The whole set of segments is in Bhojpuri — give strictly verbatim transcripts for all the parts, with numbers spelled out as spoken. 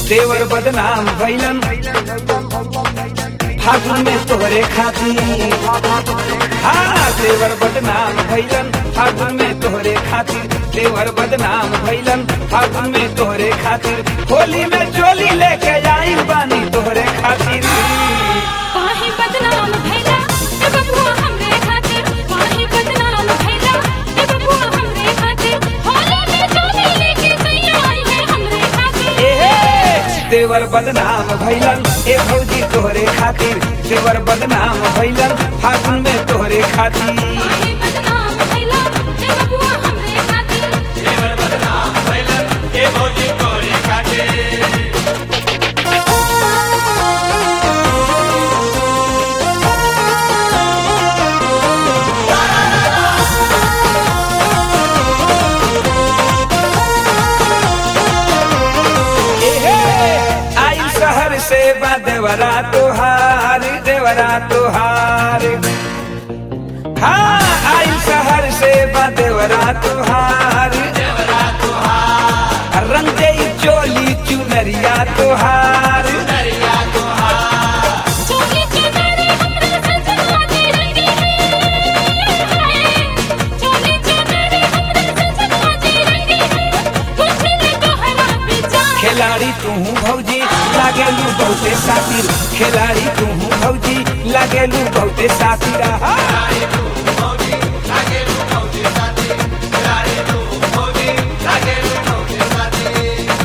देवर बदनाम भैलन फागुन में तोहरे खातिर। हाँ देवर बदनाम भैलन फागुन में तोहरे खातिर, देवर बदनाम भैलन फागुन में तोहरे खातिर। होली में चोली लेके आई बानी तोहरे खातिर। काहे बदनाम भैला ए बबुआ हमरे खातिर, काहे बदनाम भैला ए बबुआ हमरे खातिर। होली में चोली लेके सैया आई है हमरे खातिर। ए देवर बदनाम भैलन ए भौजी तोहरे खातिर, देवर बदनाम भैलन फागुन में तोहरे खातिर। काहे बदनाम भैला ए बबुआ हमरे खातिर, देवर बदनाम भैलन ए भौजी तोहरे खातिर। से बा देवरा तोहार, देवरा तोहार। हाँ आई शहर से बा देवरा तोहार, देवरा तोहार। रंग दे चोली चुनरिया तोहार। दरिया तोहार। चोली चुनरी हमरे सजना दे रंगी है, चोली चुनरी हमरे सजना दे रंगी है। कुछ ने तोहरा पीछा खिलाड़ी तू भौजी लागेलू बहुते सातिर, खिलाड़ी तू भौजी लागेलू बहुते सातिर। खिलाड़ी तू भौजी लागेलू बहुते साथी, खिलाड़ी तू भौजी लागेलू बहुते साथी।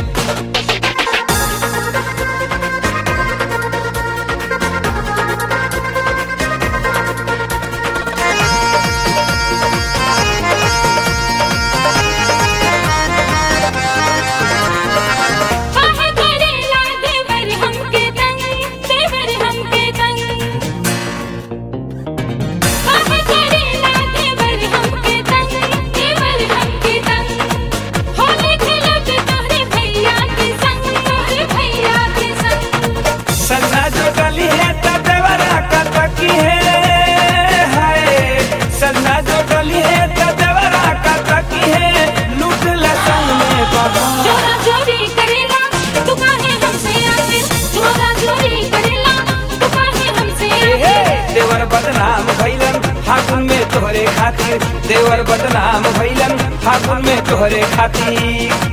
काहे करेला देवर हमके तंग, देवर हमके तंग। काहे करेला देवर हमके तंग, देवर हमके तंग। होली खेलब तोहरे भैया के संग, तोहरे भैया के संग। सन्ना जो गली है तो देवरा का तकी है, हाय सन्ना जो गली है तो देवरा का तकी है। लूट ले संग में बाबा चोरा चोरी करेला तू काहे हमसे आखिर, चोरा चोरी करेला तू काहे हमसे हे आखिर। देवर बदनाम भैलन फागुन में तोहरे खातिर, देवर बदनाम भैलन फागुन में तोहरे खातिर।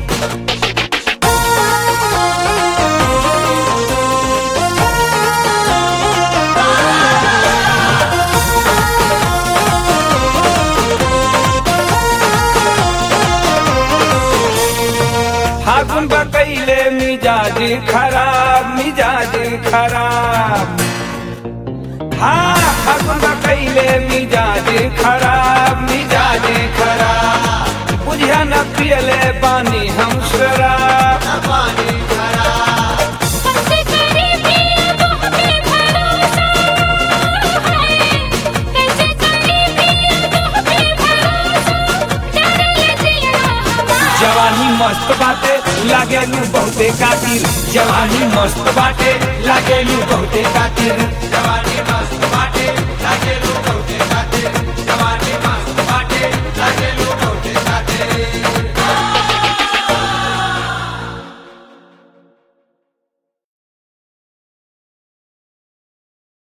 फागुन बकैले मिजाज खराब, मिजाज खराब। हाँ फागुन बकैले मिजाज खराब, मिजाज खराब। बुझिया न पियले पानी हम शराब। पानी खराब। हमसे करीबी तो हमें भरोसा है, कैसे करीबी तो हमें भरोसा। डर ये जिया हमारा जवानी मस्त बाटे लागेलू बहुते कातिल, जवानी मस्त बाटे लागेलू बहुते कातिल। जवानी